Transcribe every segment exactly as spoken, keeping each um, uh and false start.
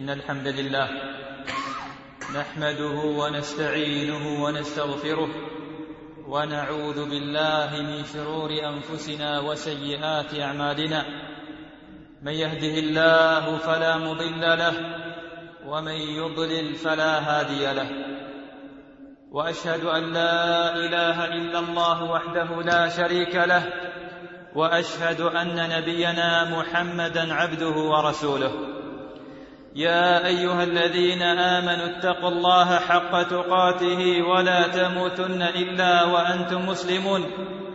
إن الحمد لله نحمده ونستعينه ونستغفره ونعوذ بالله من شرور أنفسنا وسيئات أعمالنا. من يهده الله فلا مضل له ومن يضلل فلا هادي له، وأشهد أن لا إله إلا الله وحده لا شريك له، وأشهد أن نبينا محمدا عبده ورسوله. يا أيها الذين آمنوا اتقوا الله حق تقاته ولا تموتن إلا وأنتم مسلمون.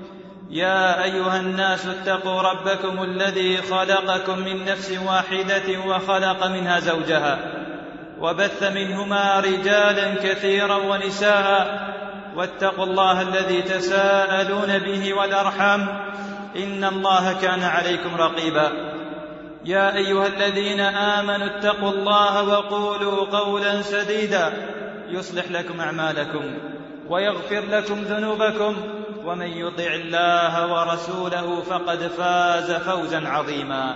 يا أيها الناس اتقوا ربكم الذي خلقكم من نفس واحدة وخلق منها زوجها وبث منهما رجالا كثيرا ونساء، واتقوا الله الذي تساءلون به والأرحام إن الله كان عليكم رقيبا. يا أيها الذين آمنوا اتقوا الله وقولوا قولا سديدا يصلح لكم أعمالكم ويغفر لكم ذنوبكم، ومن يطع الله ورسوله فقد فاز فوزا عظيما.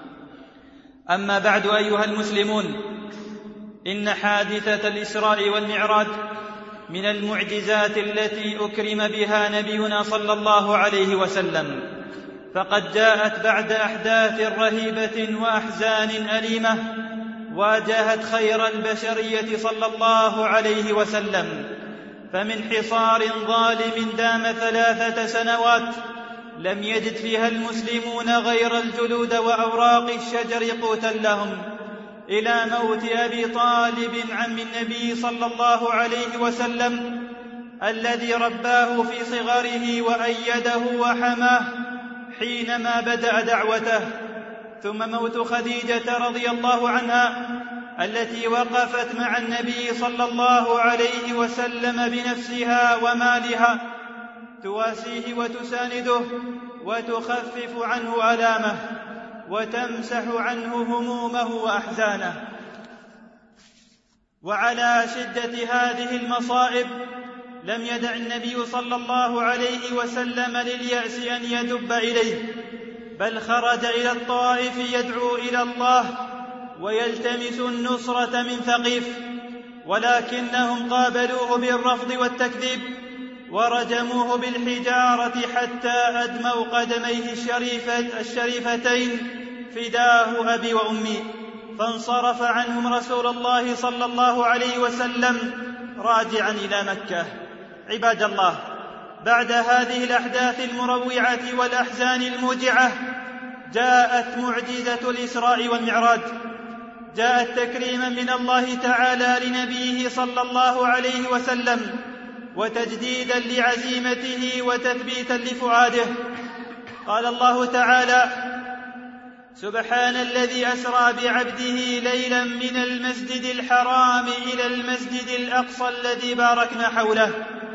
أما بعد أيها المسلمون، إن حادثة الإسراء والمعراج من المعجزات التي أكرم بها نبينا صلى الله عليه وسلم، فقد جاءت بعد أحداث رهيبة وأحزان أليمة واجهت خير البشرية صلى الله عليه وسلم، فمن حصار ظالم دام ثلاثة سنوات لم يجد فيها المسلمون غير الجلود وأوراق الشجر قوتا لهم، إلى موت أبي طالب عم النبي صلى الله عليه وسلم الذي رباه في صغره وأيده وحماه حينما بدأ دعوته، ثم موت خديجة رضي الله عنها التي وقفت مع النبي صلى الله عليه وسلم بنفسها ومالها تواسيه وتسانده وتخفف عنه آلامه وتمسح عنه همومه وأحزانه. وعلى شدة هذه المصائب لم يدع النبي صلى الله عليه وسلم لليأس أن يدب إليه، بل خرج إلى الطائف يدعو إلى الله ويلتمس النصرة من ثقيف، ولكنهم قابلوه بالرفض والتكذيب ورجموه بالحجارة حتى أدموا قدميه الشريفة الشريفتين فداه أبي وأمي، فانصرف عنهم رسول الله صلى الله عليه وسلم راجعا إلى مكة. عباد الله، بعد هذه الأحداث المروعة والأحزان الموجعة جاءت معجزة الإسراء والمعراج، جاءت تكريما من الله تعالى لنبيه صلى الله عليه وسلم وتجديدا لعزيمته وتثبيتا لفؤاده. قال الله تعالى: سبحان الذي أسرى بعبده ليلا من المسجد الحرام إلى المسجد الأقصى الذي باركنا حوله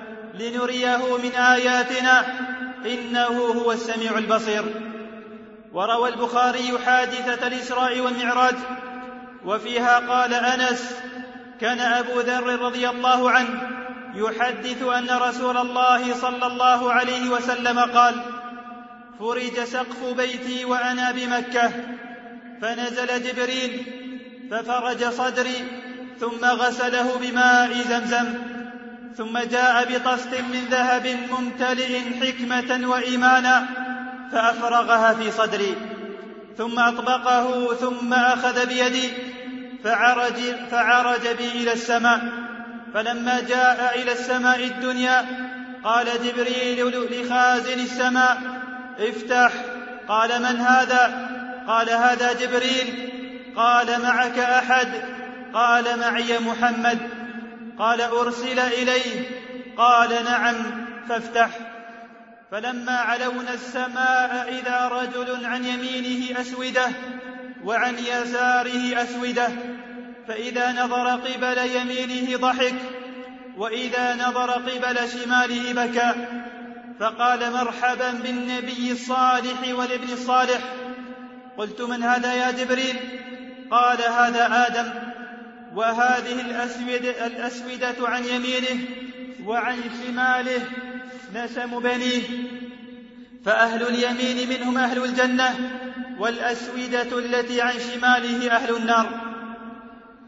لنريه من آياتنا إنه هو السميع البصير. وروى البخاري حادثة الإسراء والمعراج، وفيها قال أنس: كان أبو ذر رضي الله عنه يحدث أن رسول الله صلى الله عليه وسلم قال: فرج سقف بيتي وأنا بمكة، فنزل جبريل ففرج صدري ثم غسله بماء زمزم، ثم جاء بطست من ذهب ممتلئ حكمة وإيمانا فأفرغها في صدري، ثم أطبقه ثم أخذ بيدي فعرج, فعرج بي إلى السماء، فلما جاء إلى السماء الدنيا قال جبريل لخازن السماء: افتح. قال: من هذا؟ قال: هذا جبريل. قال: معك أحد؟ قال: معي محمد. قال: أرسل إليه؟ قال: نعم، فافتح. فلما علونا السماء إذا رجل عن يمينه أسودة وعن يساره أسودة، فإذا نظر قبل يمينه ضحك وإذا نظر قبل شماله بكى، فقال: مرحبا بالنبي الصالح والابن الصالح. قلت: من هذا يا جبريل؟ قال: هذا آدم، وهذه الأسودة, الأسودة عن يمينه وعن شماله نسم بنيه، فأهل اليمين منهم أهل الجنة والأسودة التي عن شماله أهل النار.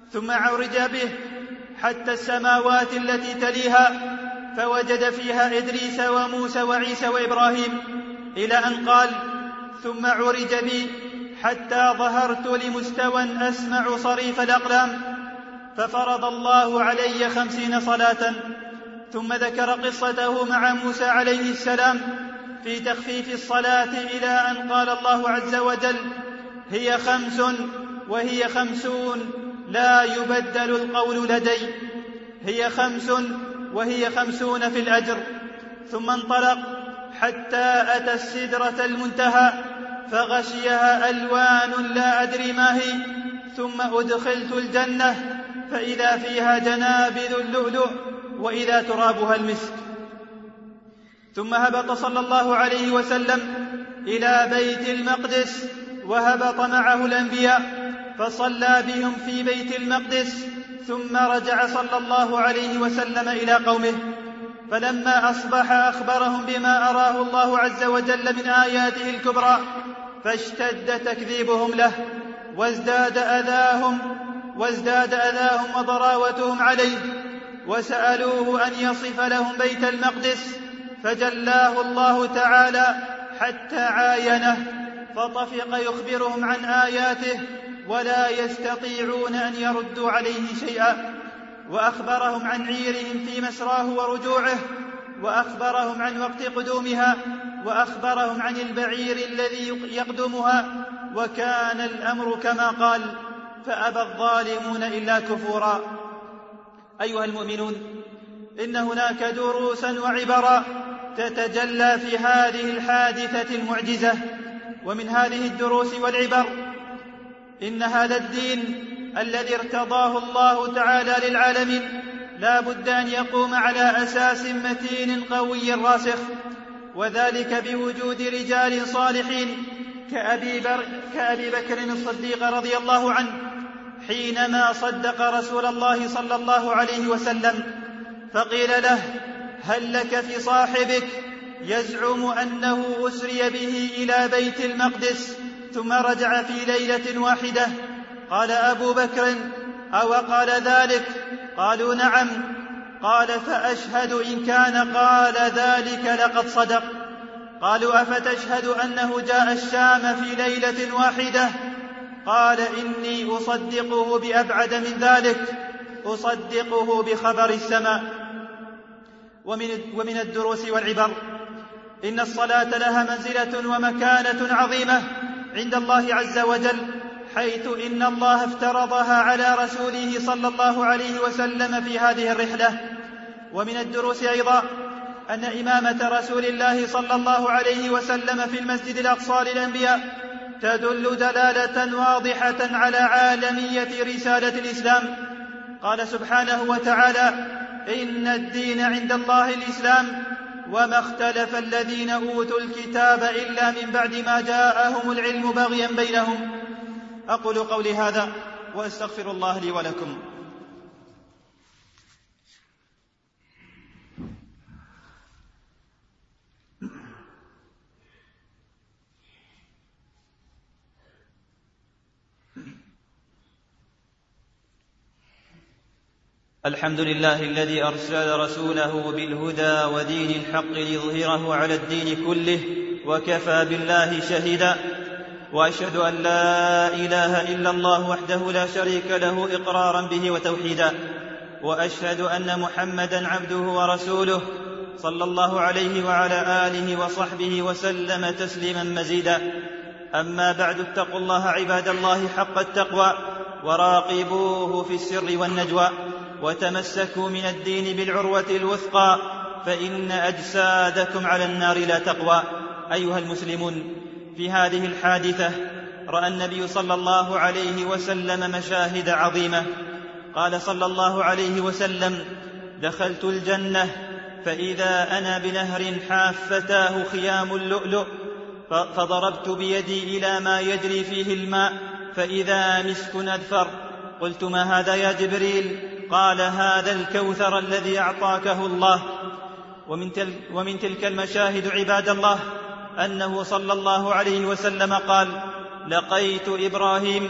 ثم عرج به حتى السماوات التي تليها فوجد فيها إدريس وموسى وعيسى وإبراهيم، إلى أن قال: ثم عرج بي حتى ظهرت لمستوى أسمع صريف الأقلام ففرض الله علي خمسين صلاة. ثم ذكر قصته مع موسى عليه السلام في تخفيف الصلاة، إلى أن قال الله عز وجل: هي خمس وهي خمسون لا يبدل القول لدي، هي خمس وهي خمسون في الأجر. ثم انطلق حتى أتى السدرة المنتهى فغشيها ألوان لا أدري ما هي، ثم أدخلت الجنة فإذا فيها جنابذ اللؤلؤ وإذا ترابها المسك. ثم هبط صلى الله عليه وسلم إلى بيت المقدس وهبط معه الأنبياء فصلى بهم في بيت المقدس، ثم رجع صلى الله عليه وسلم إلى قومه، فلما أصبح أخبرهم بما أراه الله عز وجل من آياته الكبرى، فاشتد تكذيبهم له وازداد أذاهم وازداد أذاهم وضراوتهم عليه، وسألوه أن يصف لهم بيت المقدس فجلاه الله تعالى حتى عاينه، فطفق يخبرهم عن آياته ولا يستطيعون أن يردوا عليه شيئا. وأخبرهم عن عيرهم في مسراه ورجوعه، وأخبرهم عن وقت قدومها، وأخبرهم عن البعير الذي يقدمها، وكان الأمر كما قال، فأبى الظالمون إلا كفورا. أيها المؤمنون، إن هناك دروسا وعبرا تتجلى في هذه الحادثة المعجزة، ومن هذه الدروس والعبر إن هذا الدين الذي ارتضاه الله تعالى للعالمين لا بد أن يقوم على أساس متين قوي راسخ، وذلك بوجود رجال صالحين كأبي, بر... كأبي بكر الصديق رضي الله عنه حينما صدق رسول الله صلى الله عليه وسلم فقيل له: هل لك في صاحبك يزعم أنه أسري به إلى بيت المقدس ثم رجع في ليلة واحدة؟ قال أبو بكر: أو قال ذلك؟ قالوا: نعم. قال: فأشهد إن كان قال ذلك لقد صدق. قالوا: أفتشهد أنه جاء الشام في ليلة واحدة؟ قال: إني أصدقه بأبعد من ذلك، أصدقه بخبر السماء. ومن, ومن الدروس والعبر إن الصلاة لها منزلة ومكانة عظيمة عند الله عز وجل، حيث إن الله افترضها على رسوله صلى الله عليه وسلم في هذه الرحلة. ومن الدروس أيضا أن إمامة رسول الله صلى الله عليه وسلم في المسجد الأقصى للأنبياء تدل دلالة واضحة على عالمية رسالة الإسلام. قال سبحانه وتعالى: إن الدين عند الله الإسلام وما اختلف الذين أوتوا الكتاب إلا من بعد ما جاءهم العلم بغيا بينهم. أقول قولي هذا وأستغفر الله لي ولكم. الحمد لله الذي أرسل رسوله بالهدى ودين الحق ليظهره على الدين كله، وكفى بالله شهيدا. وأشهد أن لا إله إلا الله وحده لا شريك له إقرارا به وتوحيدا، وأشهد أن محمدا عبده ورسوله صلى الله عليه وعلى آله وصحبه وسلم تسليما مزيدا. أما بعد، اتقوا الله عباد الله حق التقوى، وراقبوه في السر والنجوى، وتمسكوا من الدين بالعروة الوثقى، فإن أجسادكم على النار لا تقوى. أيها المسلمون، في هذه الحادثة رأى النبي صلى الله عليه وسلم مشاهد عظيمة. قال صلى الله عليه وسلم: دخلت الجنة فإذا أنا بنهر حافتاه خيام اللؤلؤ، فضربت بيدي إلى ما يجري فيه الماء فإذا مسك أذفر. قلت: ما هذا يا جبريل؟ قال: هذا الكوثر الذي أعطاكه الله. ومن, تل ومن تلك المشاهد عباد الله أنه صلى الله عليه وسلم قال: لقيت إبراهيم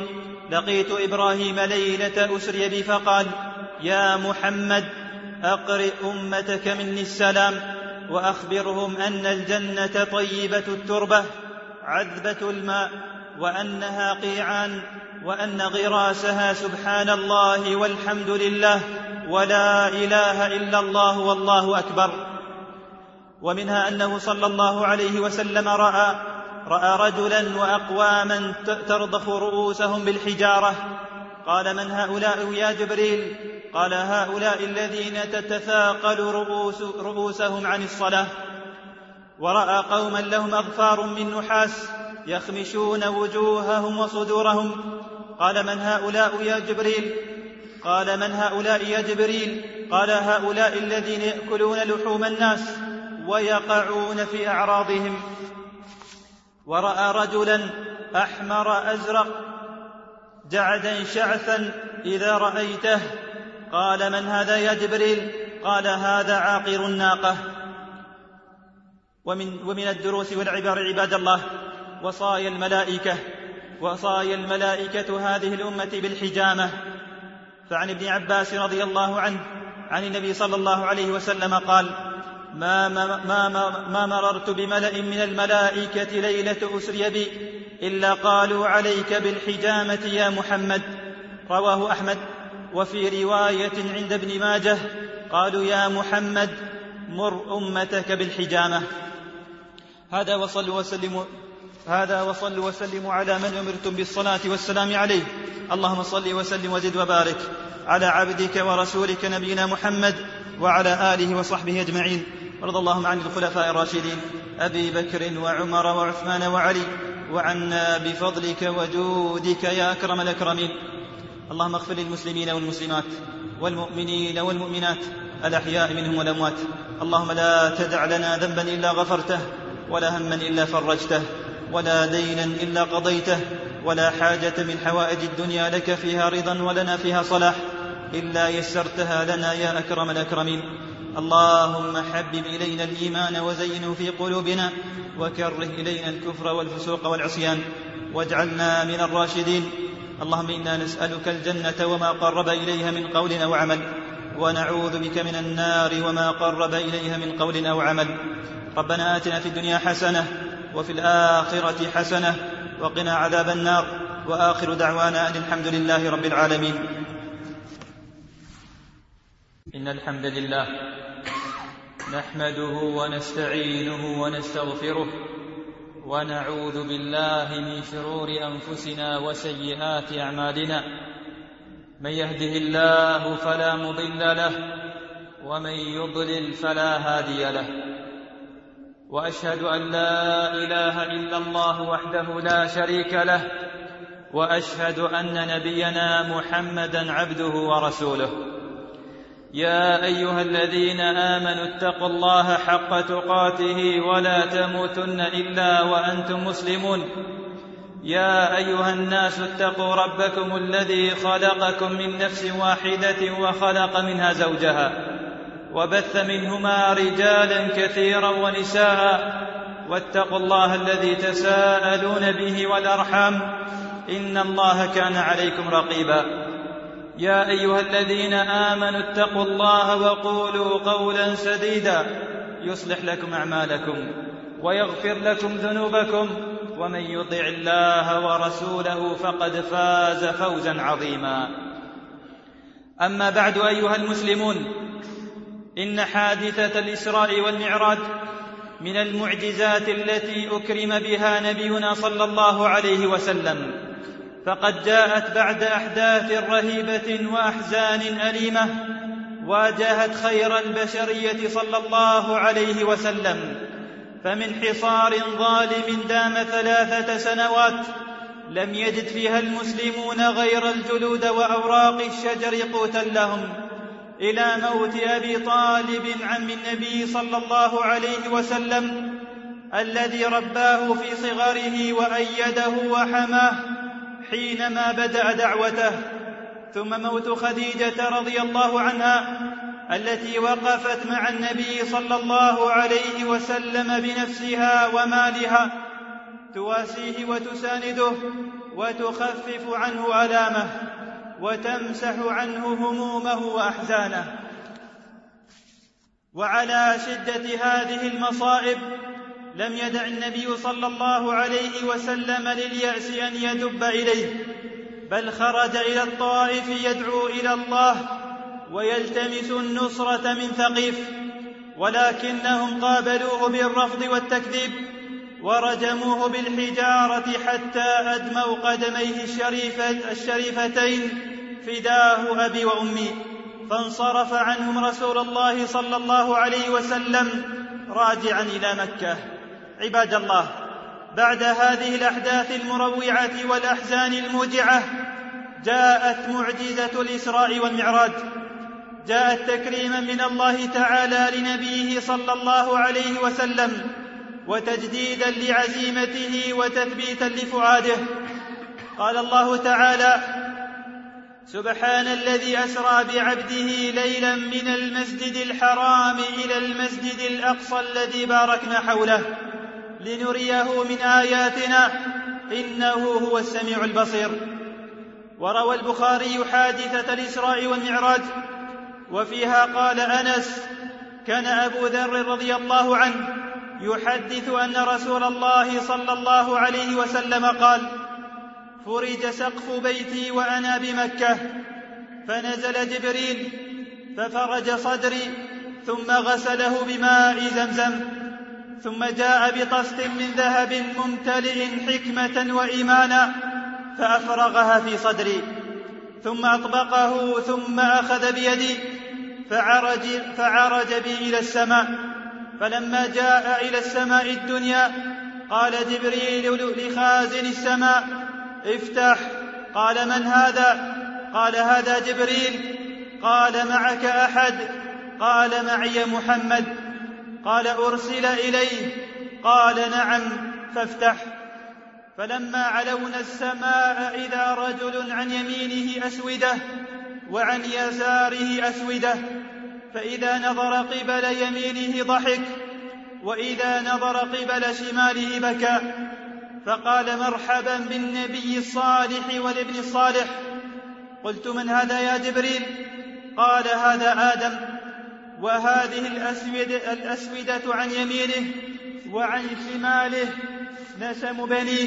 لقيت إبراهيم ليلة أسري بي فقال: يا محمد أقرئ أمتك مني السلام وأخبرهم أن الجنة طيبة التربة عذبة الماء، وأنها قيعان، وأن غراسها سبحان الله والحمد لله ولا إله إلا الله والله أكبر. ومنها أنه صلى الله عليه وسلم رأى, رأى رجلا وأقواما ترضخ رؤوسهم بالحجارة. قال: من هؤلاء يا جبريل؟ قال: هؤلاء الذين تتثاقل رؤوس رؤوسهم عن الصلاة. ورأى قوما لهم أظفار من نحاس يخمشون وجوههم وصدورهم. قال: من هؤلاء يا جبريل؟ قال: من هؤلاء يا جبريل؟ قال: هؤلاء الذين يأكلون لحوم الناس ويقعون في أعراضهم. ورأى رجلا أحمر أزرق جعدا شعثا إذا رأيته. قال: من هذا يا جبريل؟ قال: هذا عاقر الناقة. ومن, ومن الدروس والعبر عباد الله وصايا الملائكة وصايا الملائكة هذه الأمة بالحجامة. فعن ابن عباس رضي الله عنه عن النبي صلى الله عليه وسلم قال: ما, ما, ما, ما مررت بملأ من الملائكة ليلة أسري بي إلا قالوا عليك بالحجامة يا محمد. رواه أحمد. وفي رواية عند ابن ماجه قالوا: يا محمد مر أمتك بالحجامة. هذا وصلوا وسلموا هذا وصلوا وسلموا على من أمرتم بالصلاة والسلام عليه. اللهم صل وسلم وزد وبارك على عبدك ورسولك نبينا محمد وعلى آله وصحبه أجمعين. وارض اللهم عن الخلفاء الراشدين أبي بكر وعمر وعثمان وعلي، وعنا بفضلك وجودك يا أكرم الأكرمين. اللهم اغفر للمسلمين والمسلمات والمؤمنين والمؤمنات الأحياء منهم والأموات. اللهم لا تدع لنا ذنبا إلا غفرته، ولا هما إلا فرجته، ولا دينا إلا قضيته، ولا حاجة من حوائج الدنيا لك فيها رضا ولنا فيها صلاح إلا يسرتها لنا يا أكرم الأكرمين. اللهم حبب إلينا الإيمان وزينه في قلوبنا، وكره إلينا الكفر والفسوق والعصيان، واجعلنا من الراشدين. اللهم إنا نسألك الجنة وما قرب إليها من قول أو عمل، ونعوذ بك من النار وما قرب إليها من قول أو عمل. ربنا آتنا في الدنيا حسنة وفي الآخرة حسنة وقنا عذاب النار. وآخر دعوانا أن الحمد لله رب العالمين. إن الحمد لله نحمده ونستعينه ونستغفره، ونعوذ بالله من شرور أنفسنا وسيئات أعمالنا. من يهده الله فلا مضل له، ومن يضلل فلا هادي له. وأشهد أن لا إله إلا الله وحده لا شريك له، وأشهد أن نبينا محمدا عبده ورسوله. يا أيها الذين آمنوا اتقوا الله حق تقاته ولا تموتن إلا وأنتم مسلمون. يا أيها الناس اتقوا ربكم الذي خلقكم من نفس واحدة وخلق منها زوجها، وبث منهما رجالا كثيرا ونساء، واتقوا الله الذي تساءلون به والأرحام، إن الله كان عليكم رقيبا. يا أيها الذين آمنوا اتقوا الله وقولوا قولا سديدا يصلح لكم أعمالكم ويغفر لكم ذنوبكم، ومن يطع الله ورسوله فقد فاز فوزا عظيما. أما بعد أيها المسلمون، إن حادثة الإسراء والمعراج من المعجزات التي أكرم بها نبينا صلى الله عليه وسلم، فقد جاءت بعد أحداث رهيبة وأحزان أليمة واجهت خير البشرية صلى الله عليه وسلم. فمن حصار ظالم دام ثلاثة سنوات لم يجد فيها المسلمون غير الجلود وأوراق الشجر قوتا لهم، إلى موت أبي طالب عم النبي صلى الله عليه وسلم الذي رباه في صغره وأيده وحماه حينما بدأ دعوته، ثم موت خديجة رضي الله عنها التي وقفت مع النبي صلى الله عليه وسلم بنفسها ومالها تواسيه وتسانده وتخفف عنه آلامه وتمسح عنه همومه وأحزانه. وعلى شدة هذه المصائب لم يدع النبي صلى الله عليه وسلم لليأس أن يدب إليه، بل خرج إلى الطائف يدعو إلى الله ويلتمس النصرة من ثقيف، ولكنهم قابلوه بالرفض والتكذيب ورجموه بالحجارة حتى أدموا قدميه الشريفتين فداه أبي وأمي، فانصرف عنهم رسول الله صلى الله عليه وسلم راجعا إلى مكة. عباد الله، بعد هذه الأحداث المروعة والأحزان الموجعة جاءت معجزة الإسراء والمعراج، جاءت تكريما من الله تعالى لنبيه صلى الله عليه وسلم وتجديدا لعزيمته وتثبيتا لفؤاده. قال الله تعالى: سبحان الذي أسرى بعبده ليلا من المسجد الحرام إلى المسجد الأقصى الذي باركنا حوله لنريه من آياتنا إنه هو السميع البصير. وروى البخاري حادثة الإسراء والمعراج، وفيها قال أنس: كان أبو ذر رضي الله عنه يحدث أن رسول الله صلى الله عليه وسلم قال: فرج سقف بيتي وأنا بمكة، فنزل جبريل ففرج صدري ثم غسله بماء زمزم، ثم جاء بطست من ذهب ممتلئ حكمة وإيمانا فأفرغها في صدري، ثم أطبقه ثم أخذ بيدي فعرج, فعرج بي إلى السماء. فلما جاء إلى السماء الدنيا قال جبريل لخازن السماء: افتح. قال: من هذا؟ قال: هذا جبريل. قال: معك أحد؟ قال: معي محمد. قال: أرسل إليه؟ قال: نعم. فافتح. فلما علونا السماء إذا رجل عن يمينه أسودة وعن يساره أسودة، فإذا نظر قبل يمينه ضحك وإذا نظر قبل شماله بكى، فقال: مرحبا بالنبي الصالح والابن الصالح. قلت: من هذا يا جبريل؟ قال: هذا آدم، وهذه الأسودة, الأسودة عن يمينه وعن شماله نسم بنيه،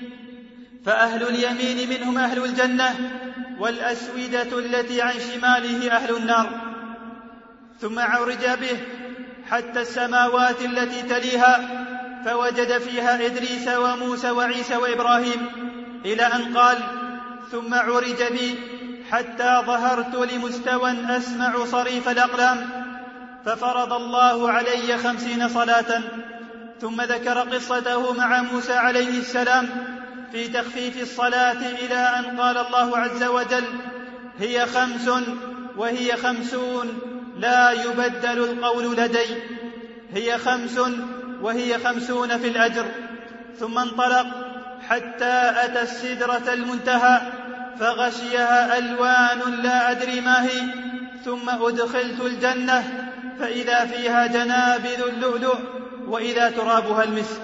فأهل اليمين منهم أهل الجنة، والأسودة التي عن شماله أهل النار. ثم عرج به حتى السماوات التي تليها فوجد فيها إدريس وموسى وعيسى وإبراهيم، إلى أن قال: ثم عرج بي حتى ظهرت لمستوى أسمع صريف الأقلام، ففرض الله علي خمسين صلاة. ثم ذكر قصته مع موسى عليه السلام في تخفيف الصلاة إلى أن قال الله عز وجل: هي خمس وهي خمسون لا يبدل القول لدي، هي خمس وهي خمسون في الأجر. ثم انطلق حتى أتى السدرة المنتهى فغشيها ألوان لا أدري ما هي، ثم أدخلت الجنة فإذا فيها جنابذ اللؤلؤ وإذا ترابها المسك.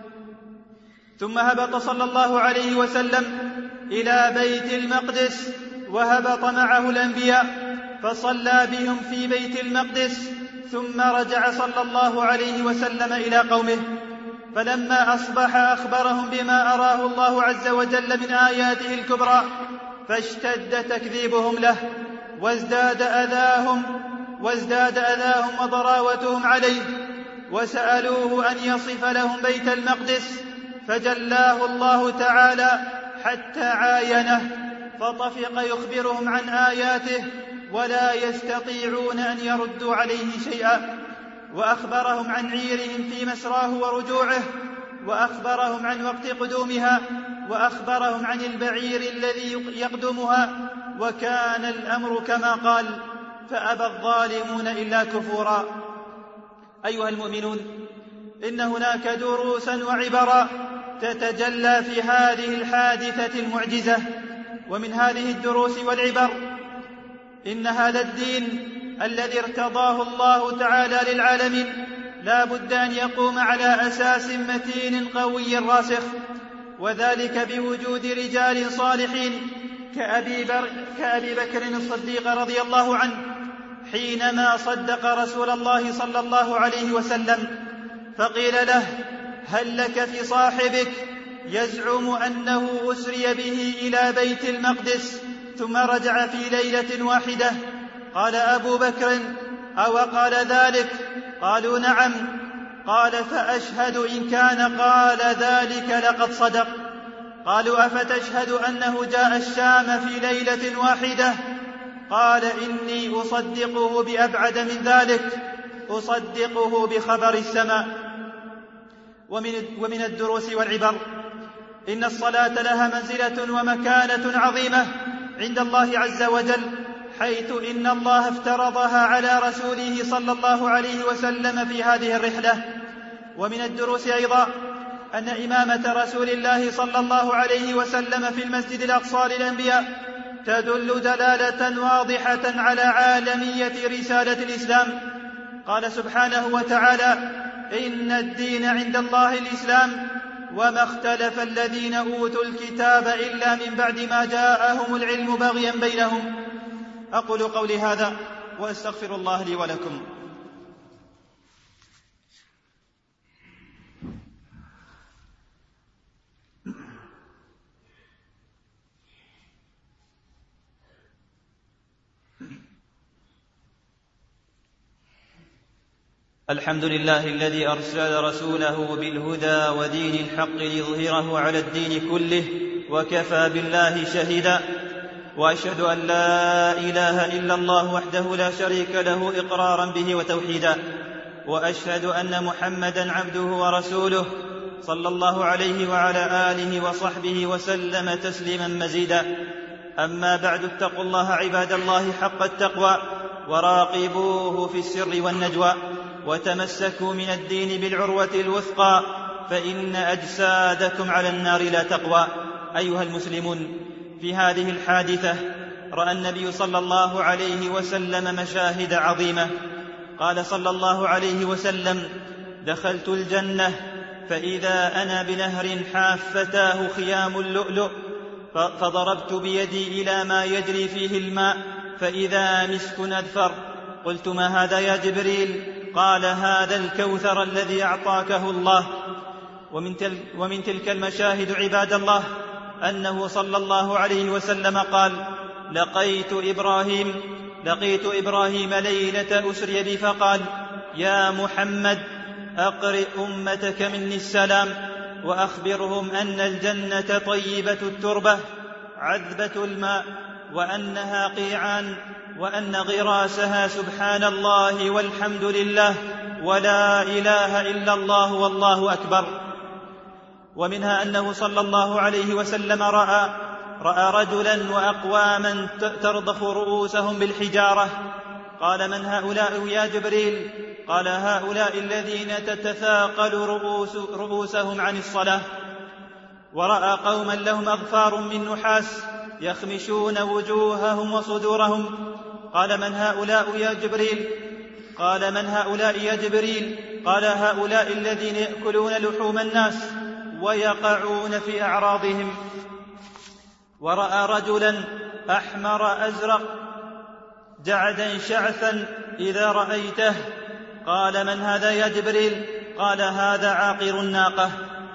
ثم هبط صلى الله عليه وسلم إلى بيت المقدس وهبط معه الأنبياء فصلى بهم في بيت المقدس، ثم رجع صلى الله عليه وسلم إلى قومه، فلما أصبح أخبرهم بما أراه الله عز وجل من آياته الكبرى، فاشتد تكذيبهم له وازداد أذاهم وازداد أذاهم وضراوتهم عليه، وسألوه أن يصف لهم بيت المقدس، فجلاه الله تعالى حتى عاينه، فطفق يخبرهم عن آياته ولا يستطيعون أن يردوا عليه شيئا. وأخبرهم عن عيرهم في مسراه ورجوعه، وأخبرهم عن وقت قدومها، وأخبرهم عن البعير الذي يقدمها، وكان الأمر كما قال: فأبى الظالمون إلا كفورا. أيها المؤمنون، إن هناك دروسا وعبرا تتجلى في هذه الحادثة المعجزة، ومن هذه الدروس والعبر إن هذا الدين الذي ارتضاه الله تعالى للعالمين لا بد أن يقوم على أساس متين قوي راسخ، وذلك بوجود رجال صالحين كأبي, بر... كأبي بكر الصديق رضي الله عنه حينما صدق رسول الله صلى الله عليه وسلم فقيل له: هل لك في صاحبك يزعم أنه أسري به إلى بيت المقدس ثم رجع في ليلة واحدة؟ قال أبو بكر: أو قال ذلك؟ قالوا: نعم. قال: فأشهد إن كان قال ذلك لقد صدق. قالوا: أفتشهد أنه جاء الشام في ليلة واحدة؟ قال: إني أصدقه بأبعد من ذلك، أصدقه بخبر السماء. ومن, ومن الدروس والعبر إن الصلاة لها منزلة ومكانة عظيمة عند الله عز وجل، حيث إن الله افترضها على رسوله صلى الله عليه وسلم في هذه الرحلة. ومن الدروس أيضا أن إمامة رسول الله صلى الله عليه وسلم في المسجد الأقصى للأنبياء تدل دلالة واضحة على عالمية رسالة الإسلام. قال سبحانه وتعالى: إن الدين عند الله الإسلام وما اختلف الذين أوتوا الكتاب إلا من بعد ما جاءهم العلم بغيا بينهم. أقول قولي هذا وأستغفر الله لي ولكم. الحمد لله الذي أرسل رسوله بالهدى ودين الحق ليظهره على الدين كله وكفى بالله شهيدا، وأشهد أن لا إله إلا الله وحده لا شريك له إقرارا به وتوحيدا، وأشهد أن محمدا عبده ورسوله صلى الله عليه وعلى آله وصحبه وسلم تسليما مزيدا. أما بعد، اتقوا الله عباد الله حق التقوى وراقبوه في السر والنجوى، وتمسكوا من الدين بالعروة الوثقى، فإن أجسادكم على النار لا تقوى. أيها المسلمون، في هذه الحادثة رأى النبي صلى الله عليه وسلم مشاهد عظيمة. قال صلى الله عليه وسلم: دخلت الجنة فإذا أنا بنهر حافتاه خيام اللؤلؤ، فضربت بيدي إلى ما يجري فيه الماء فإذا مسك أذفر. قلت: ما هذا يا جبريل؟ قال: هذا الكوثر الذي أعطاكه الله. ومن, تل ومن تلك المشاهد عباد الله أنه صلى الله عليه وسلم قال: لقيت إبراهيم لقيت إبراهيم ليلة أسري بي فقال: يا محمد، أقرئ أمتك مني السلام وأخبرهم أن الجنة طيبة التربة عذبة الماء، وأنها قيعان، وأن غراسها سبحان الله والحمد لله ولا إله إلا الله والله أكبر. ومنها أنه صلى الله عليه وسلم رأى, رأى رجلا وأقواما ترضخ رؤوسهم بالحجارة. قال: من هؤلاء يا جبريل؟ قال: هؤلاء الذين تتثاقل رؤوس رؤوسهم عن الصلاة. ورأى قوما لهم أظفار من نحاس يخمشون وجوههم وصدورهم. قال: من هؤلاء يا جبريل؟ قال: من هؤلاء يا جبريل؟ قال: هؤلاء الذين يأكلون لحوم الناس ويقعون في أعراضهم. ورأى رجلا أحمر أزرق جعدا شعثا إذا رأيته. قال: من هذا يا جبريل؟ قال: هذا عاقر الناقة.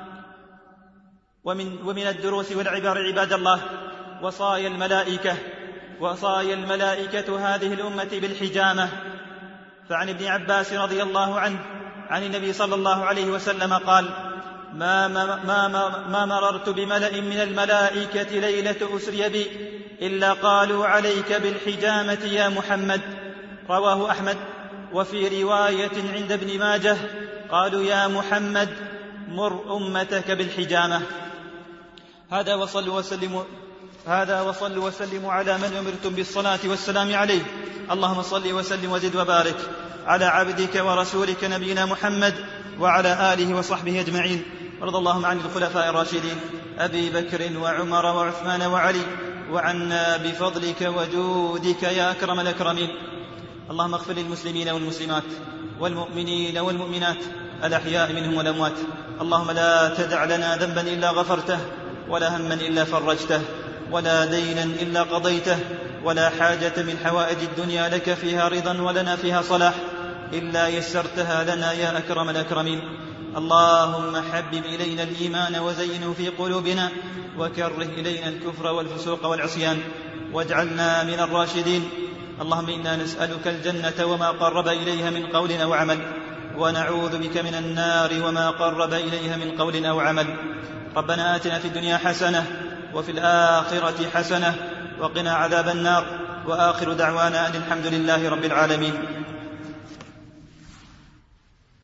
ومن, ومن الدروس والعبر عباد الله وصايا الملائكة وصايا الملائكة هذه الأمة بالحجامة. فعن ابن عباس رضي الله عنه عن النبي صلى الله عليه وسلم قال: ما, ما, ما, ما مررت بملأ من الملائكة ليلة أسري بي إلا قالوا عليك بالحجامة يا محمد. رواه أحمد. وفي رواية عند ابن ماجه قالوا: يا محمد، مر أمتك بالحجامة. هذا وصلوا وسلموا هذا وصلوا وسلموا على من أمرتم بالصلاة والسلام عليه. اللهم صل وسلم وزد وبارك على عبدك ورسولك نبينا محمد وعلى آله وصحبه أجمعين. رضي اللهم عن الخلفاء الراشدين أبي بكر وعمر وعثمان وعلي، وعنا بفضلك وجودك يا أكرم الأكرمين. اللهم اغفر للمسلمين والمسلمات والمؤمنين والمؤمنات الأحياء منهم والأموات، اللهم لا تدع لنا ذنبا إلا غفرته، ولا هما إلا فرجته، ولا دينا إلا قضيته، ولا حاجة من حوائج الدنيا لك فيها رضا ولنا فيها صلاح إلا يسرتها لنا يا أكرم الأكرمين. اللهم حبب إلينا الإيمان وزينه في قلوبنا، وكره إلينا الكفر والفسوق والعصيان، واجعلنا من الراشدين. اللهم إنا نسألك الجنة وما قرب إليها من قول أو عمل، ونعوذ بك من النار وما قرب إليها من قول أو عمل. ربنا آتنا في الدنيا حسنة وفي الآخرة حسنة وقنا عذاب النار، وآخر دعوانا أن الحمد لله رب العالمين.